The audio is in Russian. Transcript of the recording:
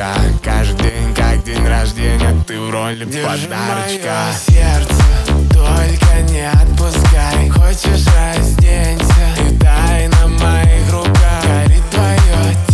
девочка. Каждый день как день рождения, ты в роли подарочка. Мое сердце, только не отпускай. Хочешь, разденься, и дай на моих руках. Горит твое тело.